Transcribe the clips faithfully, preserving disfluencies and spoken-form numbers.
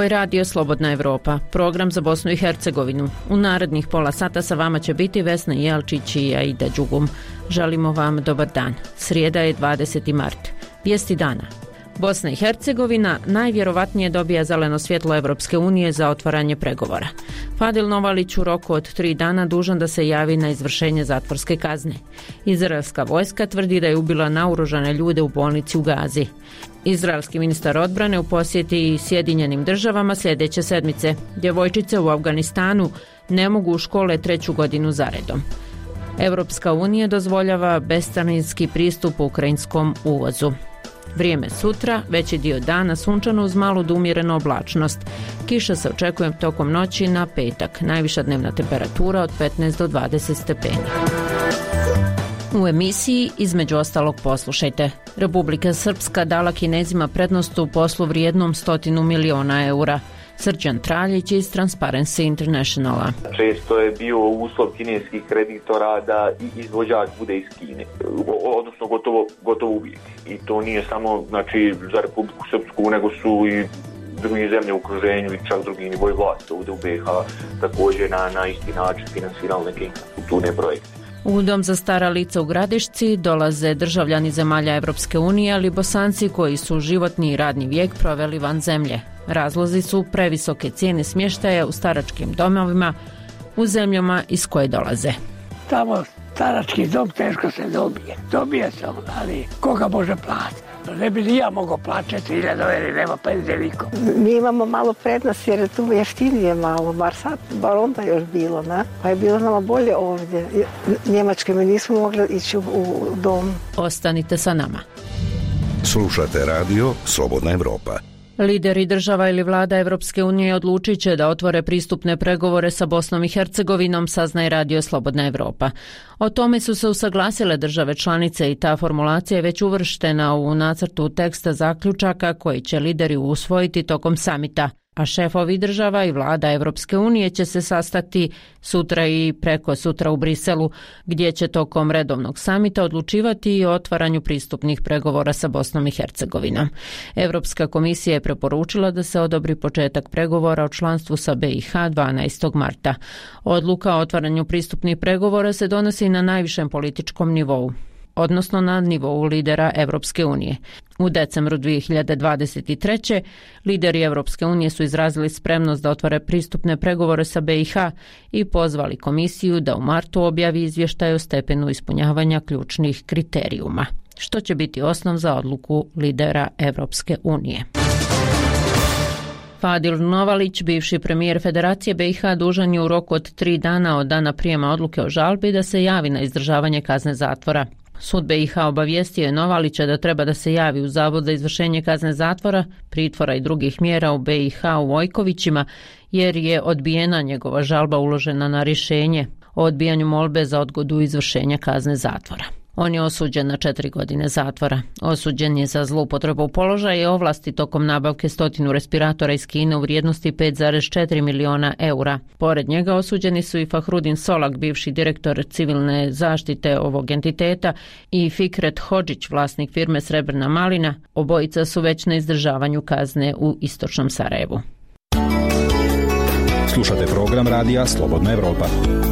Ovo je Radio Slobodna Evropa, program za Bosnu i Hercegovinu. U narednih pola sata sa vama će biti Vesna Jelčić i Aida Đugum. Želimo vam dobar dan. Srijeda je dvadeseti mart. Vijesti dana. Bosna i Hercegovina najvjerovatnije dobija zeleno svjetlo Evropske unije za otvaranje pregovora. Fadil Novalić u roku od tri dana dužan da se javi na izvršenje zatvorske kazne. Izraelska vojska tvrdi da je ubila naoružane ljude u bolnici u Gazi. Izraelski ministar odbrane u posjeti Sjedinjenim državama sljedeće sedmice. Djevojčice u Afganistanu ne mogu u škole treću godinu zaredom. Evropska unija dozvoljava bescarinski pristup ukrajinskom uvozu. Vrijeme sutra, veći dio dana sunčano uz malu do umjerenu oblačnost. Kiša se očekuje tokom noći na petak. Najviša dnevna temperatura od petnaest do dvadeset stepeni. U emisiji između ostalog poslušajte. Republika Srpska dala Kinezima prednost u poslu vrijednom stotinu miliona eura. Srđan Traljić iz Transparency Internationala. Često je bio uslov kineskih kreditora da izvođač bude iz Kine, odnosno gotovo, gotovo uvijek. I to nije samo znači, za Republiku Srpsku, nego su i drugi zemlje u okruženju i čak drugi nivoj vlasti ovdje u B iH također na, na isti način finansirali neke infrastrukturne projekte. U Dom za stara lica u Gradišci dolaze državljani zemalja Evropske unije, ali Bosanci koji su životni i radni vijek proveli van zemlje. Razlozi su previsoke cijene smještaja u staračkim domovima u zemljama iz koje dolaze. Tamo starački dom teško se dobije. Dobije se, ali koga može platiti? Ne bi ni ja mogao plaćati hiljadu jer nema penzije niko. Mi imamo malo prednost jer je tu jeftinije malo, bar sad, bar onda još bilo, ne? Pa je bilo nama bolje ovdje. Njemačke mi nismo mogli ići u, u dom. Ostanite sa nama. Slušate radio Slobodna Evropa. Lideri država ili vlada Evropske unije odlučit će da otvore pristupne pregovore sa Bosnom i Hercegovinom, saznaje Radio Slobodna Evropa. O tome su se usaglasile države članice i ta formulacija je već uvrštena u nacrtu teksta zaključaka koji će lideri usvojiti tokom samita. A šefovi država i vlada Evropske unije će se sastati sutra i preko sutra u Briselu, gdje će tokom redovnog samita odlučivati i o otvaranju pristupnih pregovora sa Bosnom i Hercegovinom. Evropska komisija je preporučila da se odobri početak pregovora o članstvu sa B iH dvanaestog marta. Odluka o otvaranju pristupnih pregovora se donosi na najvišem političkom nivou, odnosno na nivou lidera Evropske unije. U decembru dvije hiljade dvadeset treće lideri Evropske unije su izrazili spremnost da otvore pristupne pregovore sa B iH i pozvali komisiju da u martu objavi izvještaj o stepenu ispunjavanja ključnih kriterijuma, što će biti osnov za odluku lidera Evropske unije. Fadil Novalić, bivši premijer Federacije B iH, dužan je u roku od tri dana od dana prijema odluke o žalbi da se javi na izdržavanje kazne zatvora. Sud B iH obavijestio je Novalića da treba da se javi u Zavod za izvršenje kazne zatvora, pritvora i drugih mjera u B iH u Vojkovićima, jer je odbijena njegova žalba uložena na rješenje o odbijanju molbe za odgodu izvršenja kazne zatvora. On je osuđen na četiri godine zatvora. Osuđen je za zloupotrebu položaja i ovlasti tokom nabavke stotinu respiratora iz Kine u vrijednosti pet zarez četiri miliona eura. Pored njega osuđeni su i Fahrudin Solak, bivši direktor civilne zaštite ovog entiteta, i Fikret Hodžić, vlasnik firme Srebrna malina. Obojica su već na izdržavanju kazne u istočnom Sarajevu. Slušate program radija Slobodna Evropa.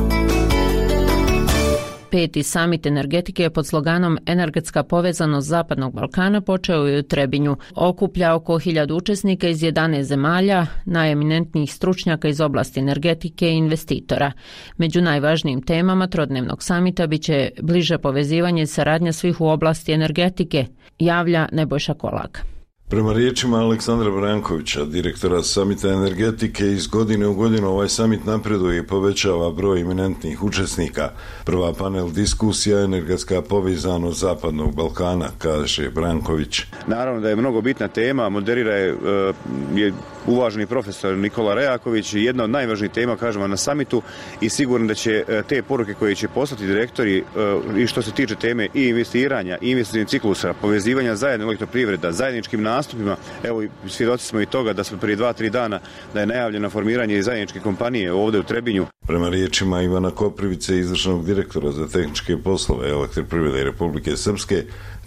Peti samit energetike pod sloganom Energetska povezanost Zapadnog Balkana počeo je u Trebinju. Okuplja oko hiljadu učesnika iz jedanaest zemalja, najeminentnijih stručnjaka iz oblasti energetike i investitora. Među najvažnijim temama trodnevnog samita biće bliže povezivanje i saradnja svih u oblasti energetike, javlja Nebojša Kolak. Prema riječima Aleksandra Brankovića, direktora Samita energetike, iz godine u godinu ovaj samit napreduje i povećava broj eminentnih učesnika. Prva panel diskusija energetska povezanost Zapadnog Balkana, kaže Branković. Naravno da je mnogo bitna tema, moderira je, je uvaženi profesor Nikola Rejaković, jedna od najvažnijih tema, kažemo, na samitu, i sigurno da će te poruke koje će poslati direktori i što se tiče teme i investiranja, i investicijnih ciklusa, povezivanja zajedno elektroprivreda, zajedničkim nastupima, evo svjedoci smo i toga da smo prije dva, tri dana da je najavljeno formiranje zajedničke kompanije ovdje u Trebinju. Prema riječima Ivana Koprivice, izvršnog direktora za tehničke poslove Elektroprivrede Republike Srpske,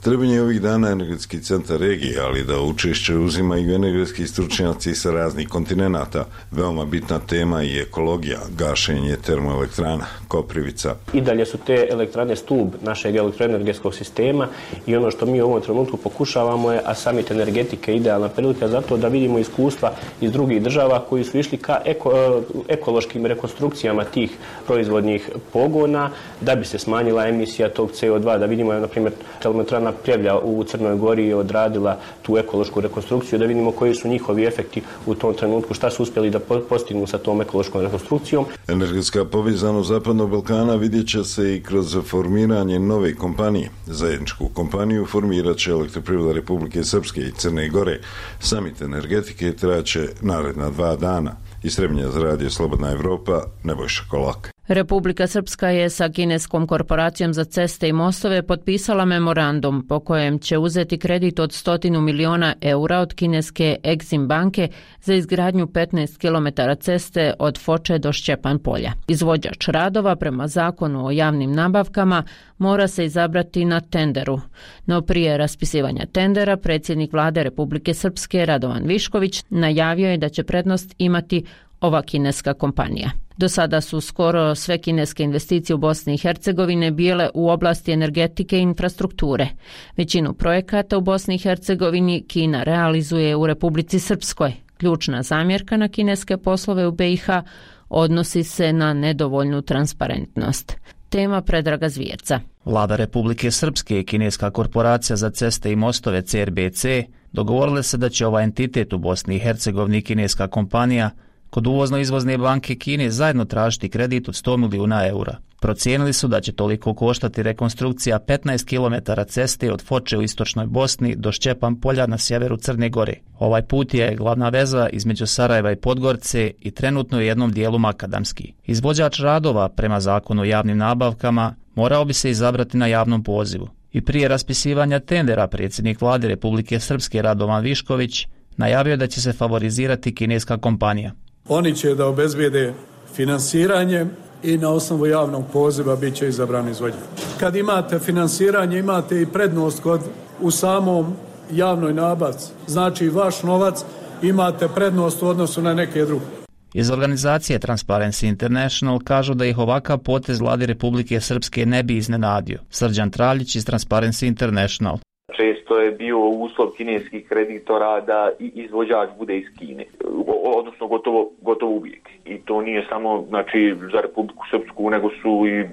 Trebanj je ovih dana energetski centar regije, ali da učešće uzimaju energetski stručnjaci sa raznih kontinenata. Veoma bitna tema je ekologija, gašenje termoelektrana, Koprivica. I dalje su te elektrane stub našeg elektroenergetskog sistema i ono što mi u ovom trenutku pokušavamo je, a summit energetike je idealna prilika za to da vidimo iskustva iz drugih država koji su išli ka eko, ekološkim rekonstrukcijama tih proizvodnih pogona da bi se smanjila emisija tog C O dva, da vidimo, na primjer, termoelektrana Pljevlja u Crnoj Gori je odradila tu ekološku rekonstrukciju, da vidimo koji su njihovi efekti u tom trenutku, šta su uspjeli da postignu sa tom ekološkom rekonstrukcijom. Energetska povezanost Zapadnog Balkana vidjet će se i kroz formiranje nove kompanije. Zajedničku kompaniju formirat će Elektroprivreda Republike Srpske i Crne Gore. Summit energetike trajaće naredna dva dana. Iz Trebinja za radio Slobodna Evropa, Nebojša Kolak. Republika Srpska je sa kineskom korporacijom za ceste i mostove potpisala memorandum po kojem će uzeti kredit od stotinu miliona eura od kineske Exim banke za izgradnju petnaest kilometara ceste od Foče do Šćepan polja. Izvođač radova prema zakonu o javnim nabavkama mora se izabrati na tenderu. No prije raspisivanja tendera predsjednik vlade Republike Srpske Radovan Višković najavio je da će prednost imati ova kineska kompanija. Do sada su skoro sve kineske investicije u Bosni i Hercegovine bile u oblasti energetike i infrastrukture. Većinu projekata u Bosni i Hercegovini Kina realizuje u Republici Srpskoj. Ključna zamjerka na kineske poslove u B i H odnosi se na nedovoljnu transparentnost. Tema Predraga Zvijevca. Vlada Republike Srpske i kineska korporacija za ceste i mostove C R B C dogovorile se da će ovaj entitet u Bosni i Hercegovini i kineska kompanija kod uvozno-izvozne banke Kine zajedno tražiti kredit od sto milijuna eura. Procijenili su da će toliko koštati rekonstrukcija petnaest kilometara ceste od Foče u istočnoj Bosni do Šćepan polja na sjeveru Crne Gore. Ovaj put je glavna veza između Sarajeva i Podgorice i trenutno u jednom dijelu makadamski. Izvođač radova prema zakonu o javnim nabavkama morao bi se izabrati na javnom pozivu. I prije raspisivanja tendera predsjednik vlade Republike Srpske Radovan Višković najavio da će se favorizirati kineska kompanija. Oni će da obezbijede finansiranje i na osnovu javnog poziva bit će izabran izvođač. Kad imate finansiranje, imate i prednost kod u samom javnoj nabavci. Znači vaš novac imate prednost u odnosu na neke druge. Iz organizacije Transparency International kažu da ih ovakav potez vlade Republike Srpske ne bi iznenadio. Srđan Traljić iz Transparency International. Često je bio uslov kineskih kreditora da i izvođač bude iz Kine, odnosno gotovo, gotovo uvijek. I to nije samo, znači, za Republiku Srpsku, nego su i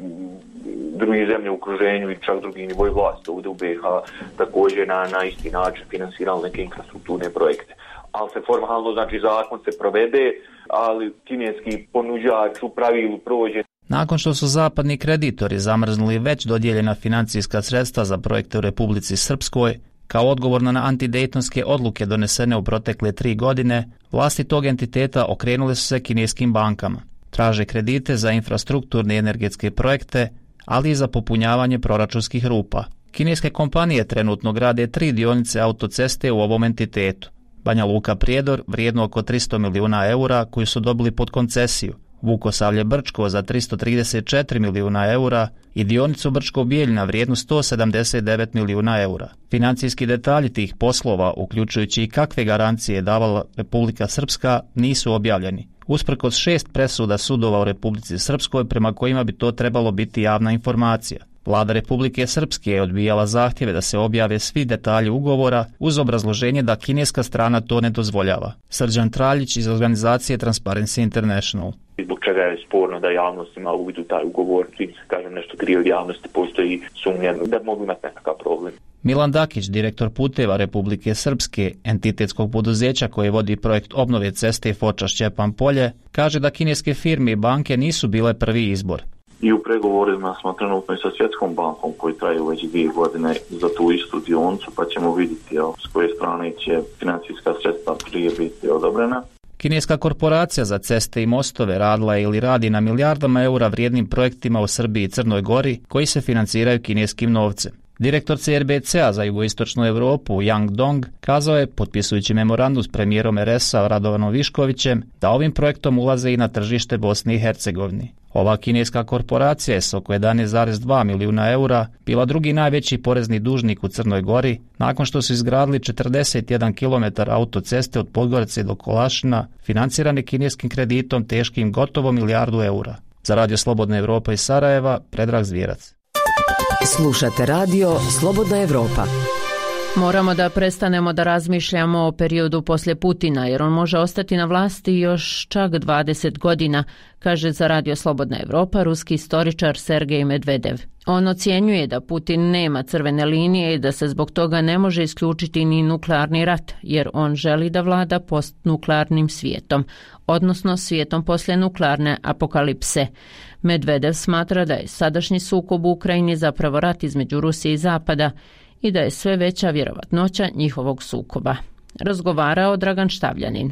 drugi zemlje u okruženju i čak drugi nivoj vlasti ovdje u B i H također na, na isti način finansirali neke infrastrukturne projekte. Ali se formalno, znači, zakon se provede, ali kineski ponuđač u pravilu prođe. Nakon što su zapadni kreditori zamrznuli već dodijeljena financijska sredstva za projekte u Republici Srpskoj, kao odgovor na antidejtonske odluke donesene u protekle tri godine, vlasti tog entiteta okrenule su se kineskim bankama. Traže kredite za infrastrukturne i energetske projekte, ali i za popunjavanje proračunskih rupa. Kineske kompanije trenutno grade tri dionice autoceste u ovom entitetu. Banja Luka Prijedor vrijedno oko tristo milijuna eura koju su dobili pod koncesiju, Vukosavlje Brčko za tristo trideset četiri milijuna eura i dionicu Brčko Bijeljina vrijednu sto sedamdeset devet milijuna eura. Financijski detalji tih poslova, uključujući i kakve garancije je davala Republika Srpska, nisu objavljeni. Usprkos šest presuda sudova u Republici Srpskoj prema kojima bi to trebalo biti javna informacija. Vlada Republike Srpske je odbijala zahtjeve da se objave svi detalji ugovora uz obrazloženje da kineska strana to ne dozvoljava. Srđan Traljić iz organizacije Transparency International. Zbog čega je sporno da javnost ima uvid u taj ugovor, čim se kaže nešto krije od javnosti, postoji sumnja da mogu imati nekakav problem. Milan Dakić, direktor puteva Republike Srpske, entitetskog poduzeća koje vodi projekt obnove ceste Foča Šćepan polje, kaže da kineske firme i banke nisu bile prvi izbor. I u pregovorima smo trenutno i sa Svjetskom bankom koji traju već dvije godine za tu istu dionicu, pa ćemo vidjeti jel, s koje strane će financijska sredstva prije biti odobrena. Kineska korporacija za ceste i mostove radila je ili radi na milijardama eura vrijednim projektima u Srbiji i Crnoj Gori koji se financiraju kineskim novcem. Direktor C R B C-a za jugoistočnu Europu Yang Dong kazao je, potpisujući memorandum s premijerom R S-a Radovanom Viškovićem, da ovim projektom ulaze i na tržište Bosne i Hercegovine. Ova kineska korporacija je s oko jedanaest zarez dva milijuna eura bila drugi najveći porezni dužnik u Crnoj Gori nakon što su izgradili četrdeset jedan kilometar autoceste od Podgorice do Kolašina, financirane kineskim kreditom teškim gotovo milijardu eura. Za Radio Slobodna Evropa iz Sarajeva, Predrag Zvijerac. Slušate radio Slobodna Evropa. Moramo da prestanemo da razmišljamo o periodu poslije Putina, jer on može ostati na vlasti još čak dvadeset godina, kaže za Radio Slobodna Evropa ruski istoričar Sergej Medvedev. On ocjenjuje da Putin nema crvene linije i da se zbog toga ne može isključiti ni nuklearni rat, jer on želi da vlada postnuklearnim svijetom, odnosno svijetom poslije nuklearne apokalipse. Medvedev smatra da je sadašnji sukob u Ukrajini zapravo rat između Rusije i Zapada i da je sve veća vjerovatnoća njihovog sukoba. Razgovarao Dragan Štavljanin.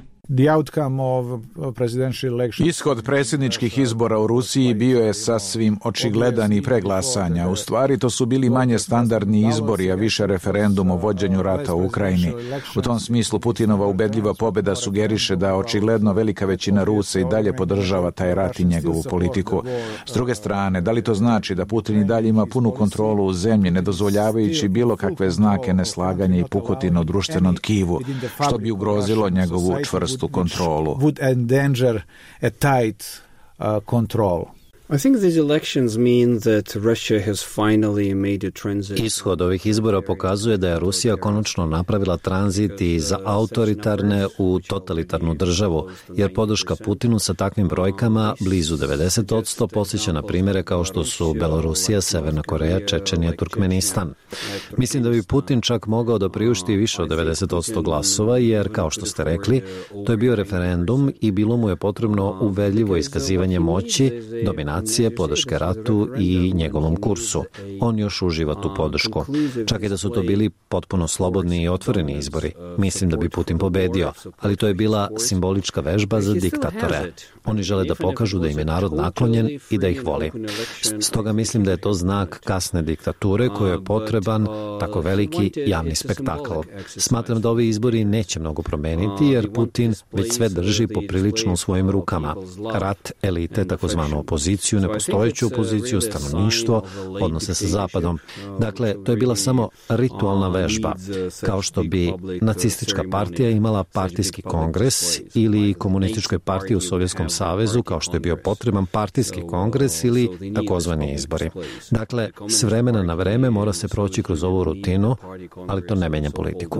Ishod predsjedničkih izbora u Rusiji bio je sasvim očigledan i preglasanja. U stvari to su bili manje standardni izbori, a više referendum o vođenju rata u Ukrajini. U tom smislu Putinova ubedljiva pobjeda sugeriše da očigledno velika većina Rusa i dalje podržava taj rat i njegovu politiku. S druge strane, da li to znači da Putin i dalje ima punu kontrolu u zemlji, ne dozvoljavajući bilo kakve znake neslaganja i pukotine u društvenom tkivu, što bi ugrozilo njegovu čvrstu kontrolu. Would endanger a tight uh, control. I think these elections mean that Russia has finally made a transit. Ishod ovih izbora pokazuje da je Rusija konačno napravila tranzit iz autoritarne u totalitarnu državu, jer podrška Putinu sa takvim brojkama blizu devedeset posto podsjeća na primjere kao što su Belorusija, Severna Koreja, Čečenija, Turkmenistan. Mislim da bi Putin čak mogao da priušti više od devedeset posto glasova, jer kao što ste rekli, to je bio referendum i bilo mu je potrebno uvedljivo iskazivanje moći, dominacije, podrške ratu i njegovom kursu. On još uživa tu podršku. Čak i da su to bili potpuno slobodni i otvoreni izbori. Mislim da bi Putin pobedio, ali to je bila simbolička vežba za diktatore. Oni žele da pokažu da im je narod naklonjen i da ih voli. Stoga mislim da je to znak kasne diktature kojoj je potreban tako veliki javni spektakl. Smatram da ovi izbori neće mnogo promeniti jer Putin već sve drži poprilično u svojim rukama. Rat elite, takozvanu opoziciju, nepostojeću opoziciju, stanovništvo, odnose sa Zapadom. Dakle, to je bila samo ritualna vežba, kao što bi nacistička partija imala partijski kongres ili komunističkoj partiji u Sovjetskom savezu, kao što je bio potreban partijski kongres ili takozvani izbori. Dakle, s vremena na vreme mora se proći kroz ovu rutinu, ali to ne menja politiku.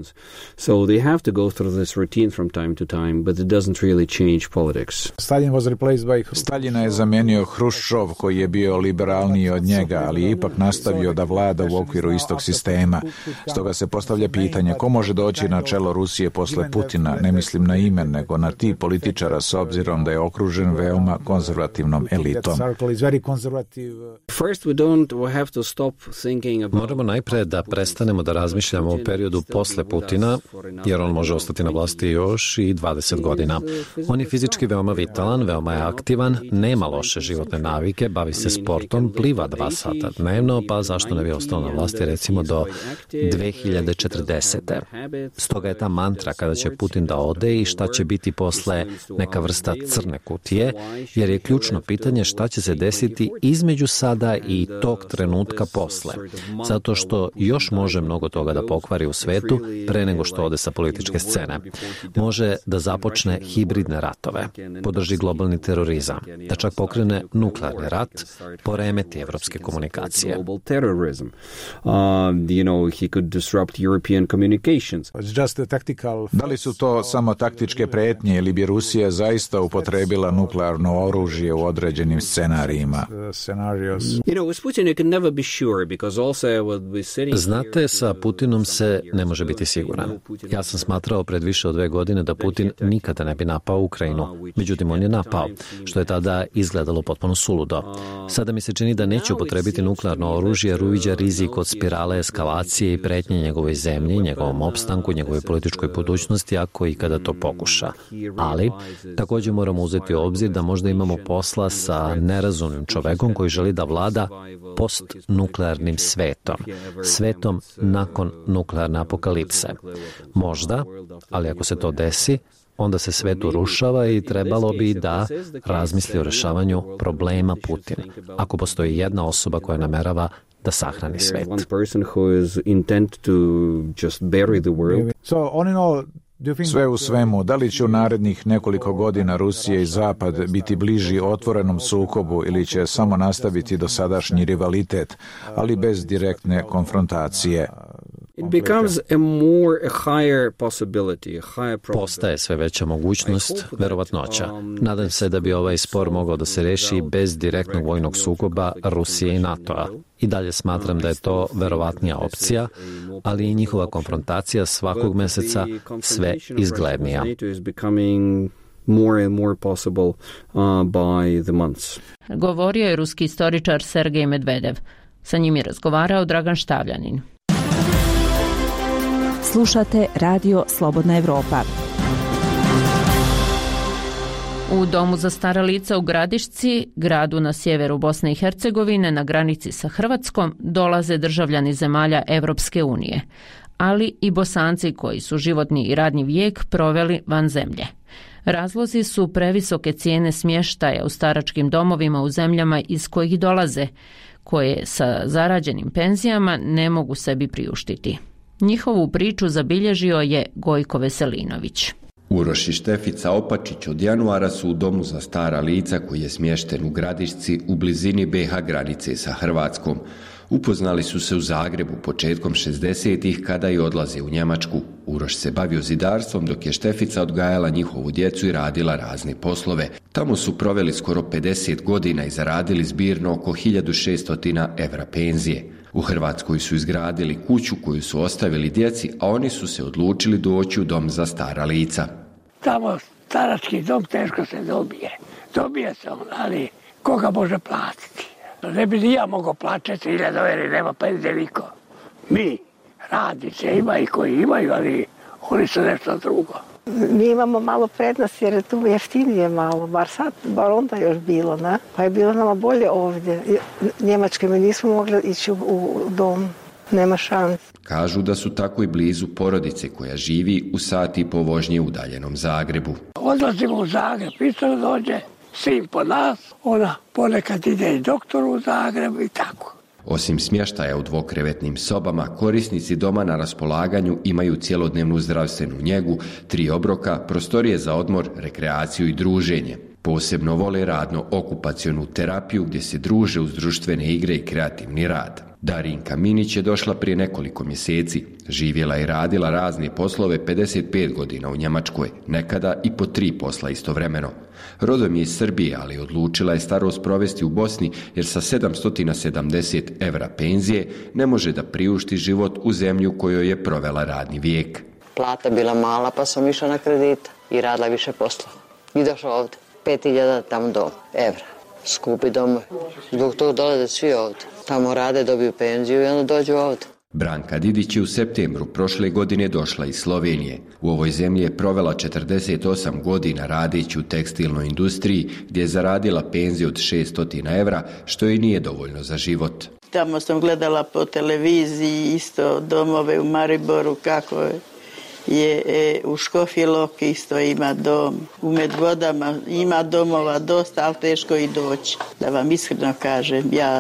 So they have to go through this routine from time to time, but it doesn't really change politics. Stalin was replaced by Stalina je zamenio Hruščov koji je bio liberalniji od njega, ali je ipak nastavio da vlada u okviru istog sistema. Stoga se postavlja pitanje ko može doći na čelo Rusije posle Putina, ne mislim na ime, nego na tip političara s obzirom da je okružen veoma konzervativnom elitom. Moramo najpre da prestanemo da razmišljamo o periodu posle Putina, jer on može ostati na vlasti još i dvadeset godina. On je fizički veoma vitalan, veoma je aktivan, nema loše životne navike, bavi se sportom, pliva dva sata dnevno, pa zašto ne bi ostao na vlasti recimo do dve hiljade četrdesete. Stoga je ta mantra kada će Putin da ode i šta će biti posle neka vrsta crne kutije, jer je ključno pitanje šta će se desiti između sada i tog trenutka posle. Zato što još može mnogo toga da pokvari u svetu pre nego što ode sa političke scene. Može da započne hibridne ratove, podrži globalni terorizam, da čak pokrene nuklearni rat, poremeti evropske komunikacije. Da li su to samo taktičke pretnje ili bi Rusija zaista upotrebila nuklearno oružje u određenim scenarijima? Znate, sa Putinom se ne može biti siguran. Ja sam smatrao pred više od dve godine da Putin nikada ne bi napao Ukrajinu. Međutim, on je napao, što je tada izgledalo potpuno suludo. Sada mi se čini da neće upotrebiti nuklearno oružje jer uviđa rizik od spirale eskalacije i pretnje njegovoj zemlji, njegovom opstanku, njegovoj političkoj budućnosti ako i kada to pokuša. Ali, također moramo uzeti u obzir da možda imamo posla sa nerazumnim čovekom koji želi da vlada postnuklearnim svetom. Svetom nakon nuklearne apokalipse. Možda, ali ako se to desi, onda se svet urušava i trebalo bi da razmisli o rešavanju problema Putina. Ako postoji jedna osoba koja namerava da sahrani svet. Sve u svemu, da li će u narednih nekoliko godina Rusija i Zapad biti bliži otvorenom sukobu ili će samo nastaviti dosadašnji rivalitet, ali bez direktne konfrontacije? Postaje sve veća mogućnost, verovatnoća. Nadam se da bi ovaj spor mogao da se reši bez direktnog vojnog sukoba Rusije i NATO-a. I dalje smatram da je to verovatnija opcija, ali i njihova konfrontacija svakog meseca sve izglednija. More and more possible uh, by the months. Govorio je ruski istoričar Sergej Medvedev. Sa njim je razgovarao Dragan Štavljanin. Slušate Radio Slobodna Evropa. U Domu za stara lica u Gradišci, gradu na sjeveru Bosne i Hercegovine, na granici sa Hrvatskom, dolaze državljani zemalja Evropske unije, ali i Bosanci koji su životni i radni vijek proveli van zemlje. Razlozi su previsoke cijene smještaja u staračkim domovima u zemljama iz kojih dolaze, koje sa zarađenim penzijama ne mogu sebi priuštiti. Njihovu priču zabilježio je Gojko Veselinović. Uroš i Štefica Opačić od januara su u Domu za stara lica koji je smješten u Gradišci u blizini be ha granice sa Hrvatskom. Upoznali su se u Zagrebu početkom šezdesetih kada i odlaze u Njemačku. Uroš se bavio zidarstvom dok je Štefica odgajala njihovu djecu i radila razne poslove. Tamo su proveli skoro pedeset godina i zaradili zbirno oko hiljadu šesto evra penzije. U Hrvatskoj su izgradili kuću koju su ostavili djeci, a oni su se odlučili doći u Dom za stara lica. Tamo starački dom teško se dobije. Dobije se on, ali koga može platiti? Ne bi ni ja mogao plaćati hiljadu evra, nema penzije niko. Mi, radnice, ima i koji imaju, ali oni su nešto drugo. Mi imamo malo prednost jer je tu jeftinije malo, bar sad, bar onda još bilo, ne? Pa je bilo nama bolje ovdje. Njemačke mi nismo mogli ići u, u dom, nema šans. Kažu da su tako i blizu porodice koja živi u sati i po vožnje u udaljenom Zagrebu. Odlazimo u Zagreb, isto dođe, sin po nas, ona ponekad ide i doktoru u Zagreb i tako. Osim smještaja u dvokrevetnim sobama, korisnici doma na raspolaganju imaju cjelodnevnu zdravstvenu njegu, tri obroka, prostorije za odmor, rekreaciju i druženje. Posebno vole radno-okupacionu terapiju gdje se druže uz društvene igre i kreativni rad. Darinka Minić je došla prije nekoliko mjeseci. Živjela i radila razne poslove pedeset pet godina u Njemačkoj, nekada i po tri posla istovremeno. Rodom je iz Srbije, ali odlučila je starost provesti u Bosni jer sa sedamsto sedamdeset evra penzije ne može da priušti život u zemlju kojoj je provela radni vijek. Plata bila mala pa sam išla na kredit i radila više poslova. I došla ovdje. pet hiljada tamo dom, evra. Skupi dom. Zbog toga dolaze svi ovdje. Tamo rade, dobiju penziju i onda dođu ovdje. Branka Didić je u septembru prošle godine došla iz Slovenije. U ovoj zemlji je provela četrdeset osam godina radeći u tekstilnoj industriji gdje je zaradila penziju od šesto evra, što i nije dovoljno za život. Tamo sam gledala po televiziji isto domove u Mariboru kako je. Je, e, u Škofji Loki isto ima dom, u Medvodama ima domova dosta, ali teško i doći. Da vam iskreno kažem, ja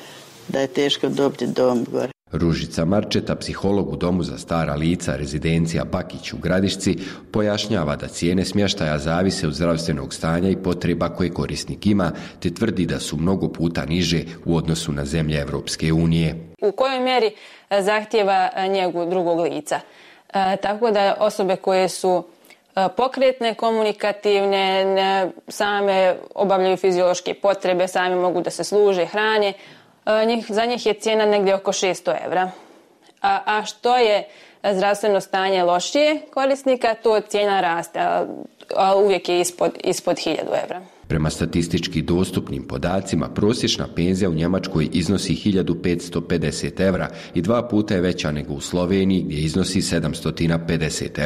da je teško dobiti dom gore. Ružica Marčeta, psiholog u Domu za stara lica, rezidencija Bakić u Gradišci, pojašnjava da cijene smještaja zavise od zdravstvenog stanja i potreba koje korisnik ima, te tvrdi da su mnogo puta niže u odnosu na zemlje Evropske unije. U kojoj mjeri zahtjeva njegu drugog lica? E, tako da osobe koje su e, pokretne, komunikativne, ne, same obavljaju fiziološke potrebe, same mogu da se služe, hrane, e, njih, za njih je cijena negdje oko šesto evra. A, a što je zdravstveno stanje lošije korisnika, to cijena raste, a, a uvijek je ispod, ispod hiljadu evra. Prema statistički dostupnim podacima, prosječna penzija u Njemačkoj iznosi hiljadu petsto pedeset evra i dva puta je veća nego u Sloveniji gdje iznosi sedamsto pedeset evra.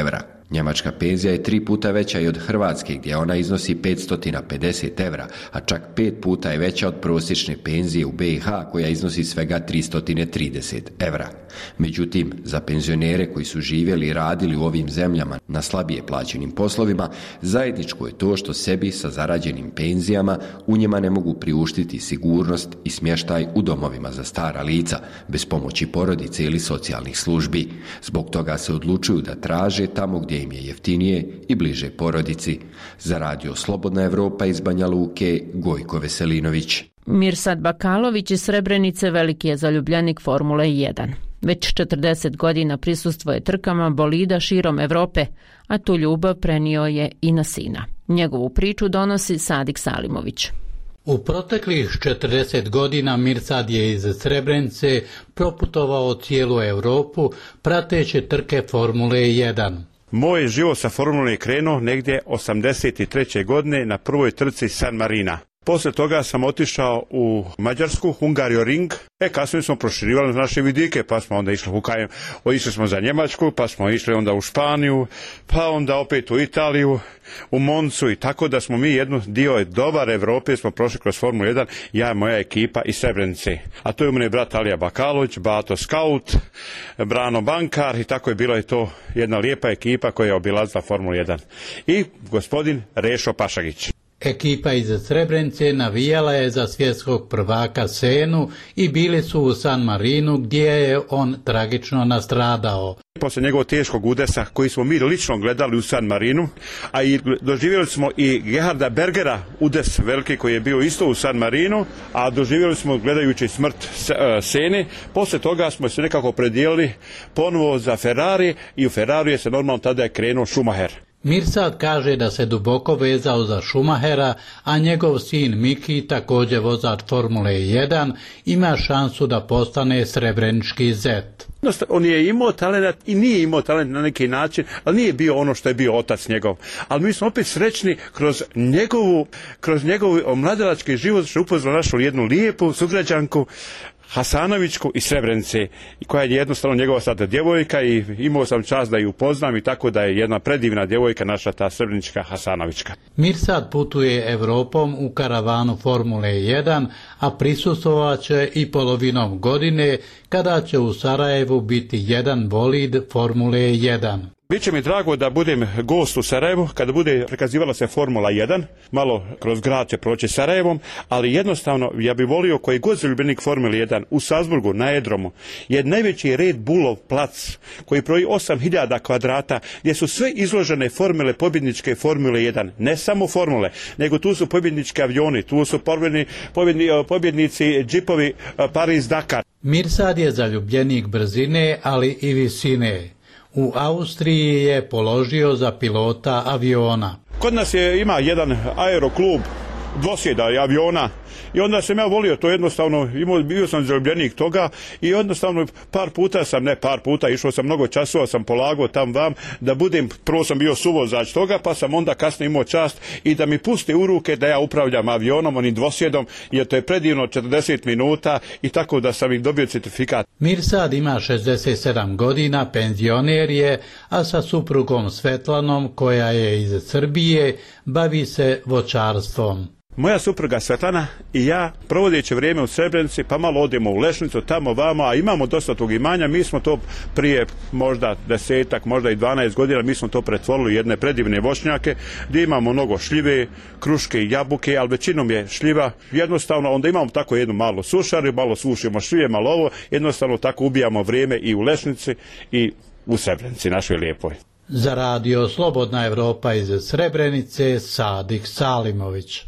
Njemačka penzija je tri puta veća i od Hrvatske, gdje ona iznosi petsto pedeset evra, a čak pet puta je veća od prosječne penzije u be i ha koja iznosi svega tristo trideset evra. Međutim, za penzionere koji su živjeli i radili u ovim zemljama na slabije plaćenim poslovima, zajedničko je to što sebi sa zarađenim penzijama u njima ne mogu priuštiti sigurnost i smještaj u domovima za stara lica, bez pomoći porodice ili socijalnih službi. Zbog toga se odlučuju da traže tamo gdje im je jeftinije i bliže porodici. Za radio Slobodna Evropa iz Banja Luke, Gojko Veselinović. Mirsad Bakalović iz Srebrenice veliki je zaljubljenik Formule jedan. Već četrdeset godina prisustvuje trkama bolida širom Evrope, a tu ljubav prenio je i na sina. Njegovu priču donosi Sadik Salimović. U proteklih četrdeset godina Mirsad je iz Srebrenice proputovao cijelu Europu prateći trke Formule jedan. Moj život sa Formulom je krenuo negdje osamdeset treće godine na prvoj trci San Marina. Poslije toga sam otišao u Mađarsku, Hungaroring, e kasnije smo proširivali naše vidike, pa smo onda išli, u, išli smo za Njemačku, pa smo išli onda u Španiju, pa onda opet u Italiju, u Moncu i tako da smo mi jednu dio dobar Evrope smo prošli kroz Formulu jedan, ja i moja ekipa iz Srebrenice. A to je u mene brat Alija Bakalović, Bato Skaut, Brano Bankar i tako je bila je to jedna lijepa ekipa koja je obilazila Formulu jedan. I gospodin Rešo Pašagić. Ekipa iz Srebrenice navijala je za svjetskog prvaka Senu i bili su u San Marinu gdje je on tragično nastradao. Poslije njegovog teškog udesa koji smo mi lično gledali u San Marinu, a i doživjeli smo i Gerharda Bergera, udes veliki koji je bio isto u San Marinu, a doživjeli smo gledajući smrt Sene. Poslije toga smo se nekako predijelili ponovo za Ferrari i u Ferrari je se normalno tada je krenuo Schumacher. Mirsad kaže da se duboko vezao za Schumachera, a njegov sin Miki, također vozač Formule jedan, ima šansu da postane srebrenički zet. On je imao talent i nije imao talent na neki način, ali nije bio ono što je bio otac njegov. Ali mi smo opet srećni kroz njegovu, kroz njegov mladalački život što je upoznao našu jednu lijepu sugrađanku, Hasanovićku iz Srebrenice, koja je jednostavno njegova sada djevojka i imao sam čast da ju upoznam i tako da je jedna predivna djevojka naša ta srebrenička Hasanovićka. Mirsad putuje Evropom u karavanu Formule jedan, a prisustvovat će i polovinom godine kada će u Sarajevu biti jedan bolid Formule jedan. Biće mi drago da budem gost u Sarajevu kada bude prikazivala se Formula jedan, malo kroz grad će proći Sarajevom, ali jednostavno ja bih volio koji god zaljubljenik Formule jedan u Salzburgu na Edromu je najveći Red Bullov plac koji broji osam hiljada kvadrata gdje su sve izložene formule pobjedničke Formule jedan, ne samo formule, nego tu su pobjednički avioni, tu su pobjedni, pobjedni, pobjednici džipovi Paris-Dakar. Mirsad je zaljubljenik brzine, ali i visine. U Austriji je položio za pilota aviona. Kod nas je, ima jedan aeroklub dvosjeda aviona i onda sam ja volio to jednostavno, imao, bio sam zaljubljenik toga i jednostavno par puta sam, ne par puta, išao sam mnogo časova, sam polagao tam vam da budem, prvo sam bio suvozač toga, pa sam onda kasnije imao čast i da mi puste u ruke da ja upravljam avionom, onim dvosjedom, jer to je predivno četrdeset minuta i tako da sam im dobio certifikat. Mirsad ima šezdeset sedam godina, penzioner je, a sa suprugom Svetlanom, koja je iz Srbije, bavi se voćarstvom. Moja supruga Svetlana i ja, provodeći vrijeme u Srebrenici, pa malo odemo u Lešnicu, tamo vamo, a imamo dosta tog imanja, mi smo to prije možda desetak, možda i dvanaest godina, mi smo to pretvorili u jedne predivne voćnjake, gdje imamo mnogo šljive, kruške i jabuke, ali većinom je šljiva, jednostavno, onda imamo tako jednu malo sušaru, malo sušimo šljive, malo ovo, jednostavno tako ubijamo vrijeme i u Lešnici i u Srebrenici, našoj lijepoj. Za radio Slobodna Evropa iz Srebrenice, Sadik Salimović.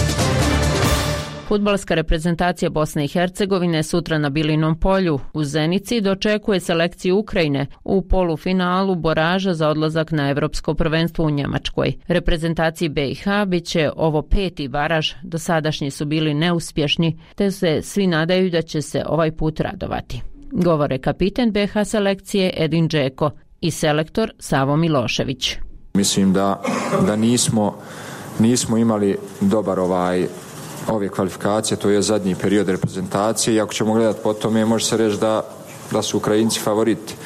Fudbalska reprezentacija Bosne i Hercegovine sutra na Bilinom polju u Zenici dočekuje selekciju Ukrajine u polufinalu boraža za odlazak na Evropsko prvenstvo u Njemačkoj. Reprezentaciji be i ha biće ovo peti baraž, dosadašnji su bili neuspješni, te se svi nadaju da će se ovaj put radovati. Govore kapiten be ha selekcije Edin Džeko i selektor Savo Milošević. Mislim da, da nismo, nismo imali dobar ovaj ove kvalifikacije, to je zadnji period reprezentacije i ako ćemo gledati po tome može se reći da, da su Ukrajinci favoriti.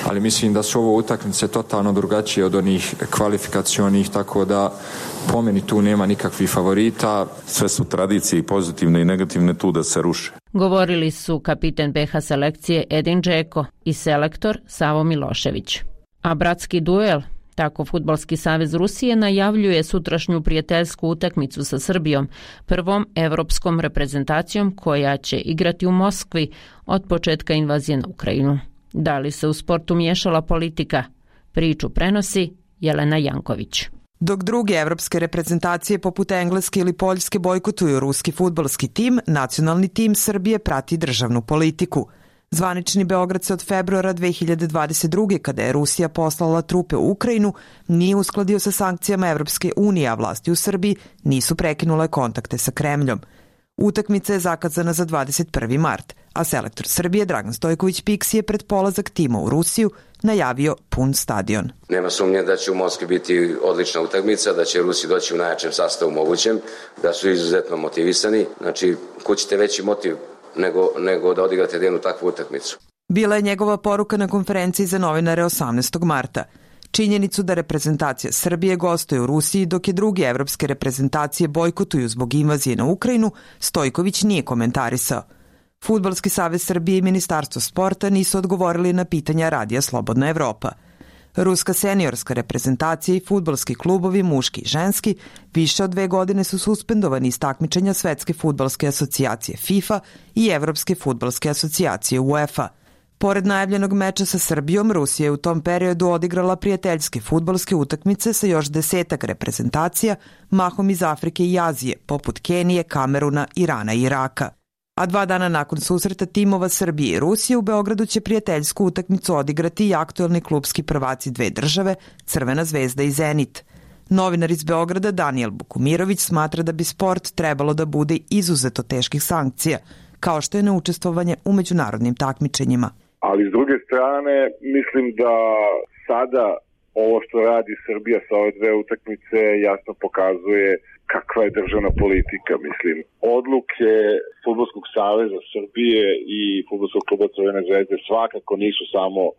ali mislim da su ovo utakmice totalno drugačije od onih kvalifikacionih, tako da po meni tu nema nikakvih favorita. Sve su tradicije i pozitivne i negativne tu da se ruše. Govorili su kapiten be ha selekcije Edin Džeko i selektor Savo Milošević. A bratski duel, tako Fudbalski savez Rusije najavljuje sutrašnju prijateljsku utakmicu sa Srbijom, prvom evropskom reprezentacijom koja će igrati u Moskvi od početka invazije na Ukrajinu. Da li se u sportu miješala politika? Priču prenosi Jelena Janković. Dok druge evropske reprezentacije poput Engleske ili Poljske bojkotuju ruski fudbalski tim, nacionalni tim Srbije prati državnu politiku. Zvanični Beograd se od februara dve hiljade dvadeset druge. kada je Rusija poslala trupe u Ukrajinu, nije uskladio sa sankcijama Evropske unije, a vlasti u Srbiji nisu prekinule kontakte sa Kremljom. Utakmica je zakazana za dvadeset prvi mart, a selektor Srbije Dragan Stojković Piksi je pred polazak tima u Rusiju najavio pun stadion. Nema sumnje da će u Moskvi biti odlična utakmica, da će Rusi doći u najjačem sastavu mogućem, da su izuzetno motivisani. Znači, ko ćete veći motiv nego, nego da odigrate jednu takvu utakmicu. Bila je njegova poruka na konferenciji za novinare osamnaestog marta. Činjenicu da reprezentacija Srbije gostuje u Rusiji dok je druge evropske reprezentacije bojkotuju zbog invazije na Ukrajinu, Stojković nije komentarisao. Fudbalski savez Srbije i Ministarstvo sporta nisu odgovorili na pitanja radija Slobodna Evropa. Ruska seniorska reprezentacija i fudbalski klubovi, muški i ženski, više od dve godine su suspendovani iz takmičenja Svetske fudbalske asocijacije FIFA i Evropske fudbalske asocijacije UEFA. Pored najavljenog meča sa Srbijom, Rusija je u tom periodu odigrala prijateljske fudbalske utakmice sa još desetak reprezentacija, mahom iz Afrike i Azije, poput Kenije, Kameruna, Irana i Iraka. A dva dana nakon susreta timova Srbije i Rusije u Beogradu će prijateljsku utakmicu odigrati i aktuelni klubski prvaci dve države, Crvena zvezda i Zenit. Novinar iz Beograda Danijel Bukumirović smatra da bi sport trebalo da bude izuzeto teških sankcija, kao što je neučestvovanje u međunarodnim takmičenjima. Ali s druge strane, mislim da sada ovo što radi Srbija sa ove dve utakmice jasno pokazuje kakva je državna politika. Mislim, odluke Fudbalskog saveza Srbije i Fudbalskog kluba Crvene zvezde svakako nisu samo e,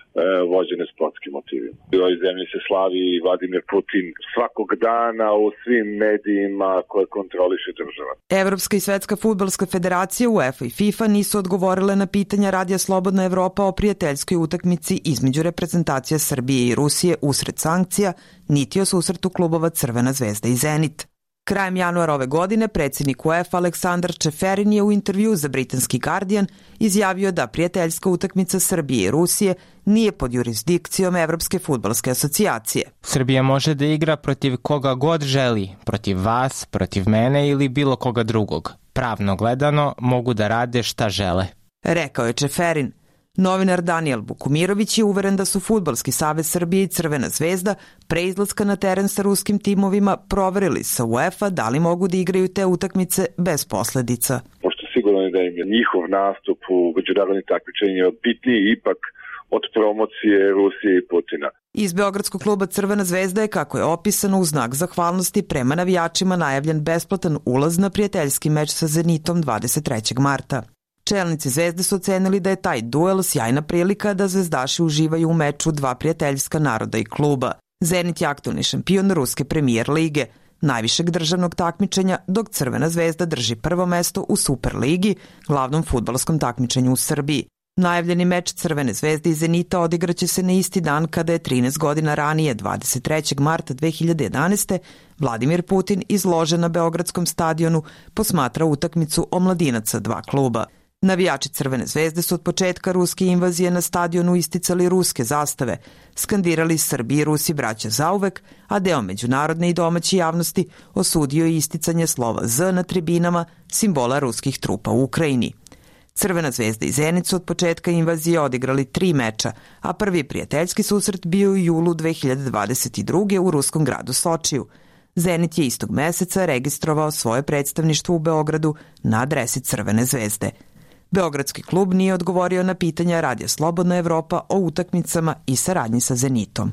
vođene sportskim motivima. U ovoj zemlji se slavi Vladimir Putin svakog dana u svim medijima koje kontroliše država. Evropska i Svetska fudbalska federacija, UEFA i FIFA nisu odgovorile na pitanja radija Slobodna Evropa o prijateljskoj utakmici između reprezentacija Srbije i Rusije usred sankcija, niti o susretu klubova Crvena zvezda i Zenit. Krajem januara ove godine predsjednik UEFA Aleksandar Čeferin je u intervju za britanski Guardian izjavio da prijateljska utakmica Srbije i Rusije nije pod jurisdikcijom Evropske fudbalske asocijacije. Srbija može da igra protiv koga god želi, protiv vas, protiv mene ili bilo koga drugog. Pravno gledano mogu da rade šta žele. Rekao je Čeferin. Novinar Danijel Bukumirović je uveren da su Fudbalski savez Srbije i Crvena zvezda pre izlaska na teren sa ruskim timovima proverili sa UEFA da li mogu da igraju te utakmice bez posledica. Pošto sigurno je da im je njihov nastup u međunarodnim takmičenjima bitniji ipak od promocije Rusije i Putina. Iz Beogradskog kluba Crvena zvezda je, kako je opisano, u znak zahvalnosti prema navijačima najavljen besplatan ulaz na prijateljski meč sa Zenitom dvadeset trećeg marta. Čelnici Zvezde su ocenili da je taj duel sjajna prilika da zvezdaši uživaju u meču dva prijateljska naroda i kluba. Zenit je aktualni šampion Ruske premijer lige, najvišeg državnog takmičenja, dok Crvena zvezda drži prvo mesto u Superligi, glavnom fudbalskom takmičenju u Srbiji. Najavljeni meč Crvene zvezde i Zenita odigraće se na isti dan kada je trinaest godina ranije, dvadeset trećeg marta dve hiljade jedanaeste. Vladimir Putin izložen na Beogradskom stadionu posmatra utakmicu omladinaca dva kluba. Navijači Crvene zvezde su od početka ruske invazije na stadionu isticali ruske zastave, skandirali Srbi i Rusi braća zauvek, a deo međunarodne i domaće javnosti osudio je isticanje slova Z na tribinama, simbola ruskih trupa u Ukrajini. Crvena zvezda i Zenit su od početka invazije odigrali tri meča, a prvi prijateljski susret bio u julu dve hiljade dvadeset druge. u ruskom gradu Sočiju. Zenit je istog meseca registrovao svoje predstavništvo u Beogradu na adresi Crvene zvezde. Beogradski klub nije odgovorio na pitanja radija Slobodna Evropa o utakmicama i saradnji sa Zenitom.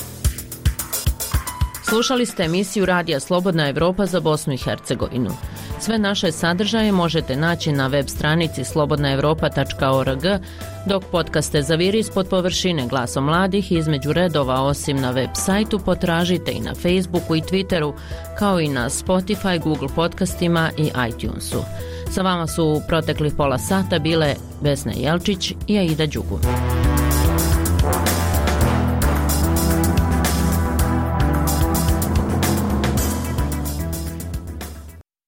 Slušali ste emisiju radija Slobodna Evropa za Bosnu i Hercegovinu. Sve naše sadržaje možete naći na web stranici slobodna europa tačka org, dok podcaste Zaviri ispod površine Glasom mladih između redova osim na web sajtu potražite i na Facebooku i Twitteru, kao i na Spotify, Google podcastima i iTunesu. Sa vama su u proteklih pola sata bile Vesna Jelčić i Aida Đugum.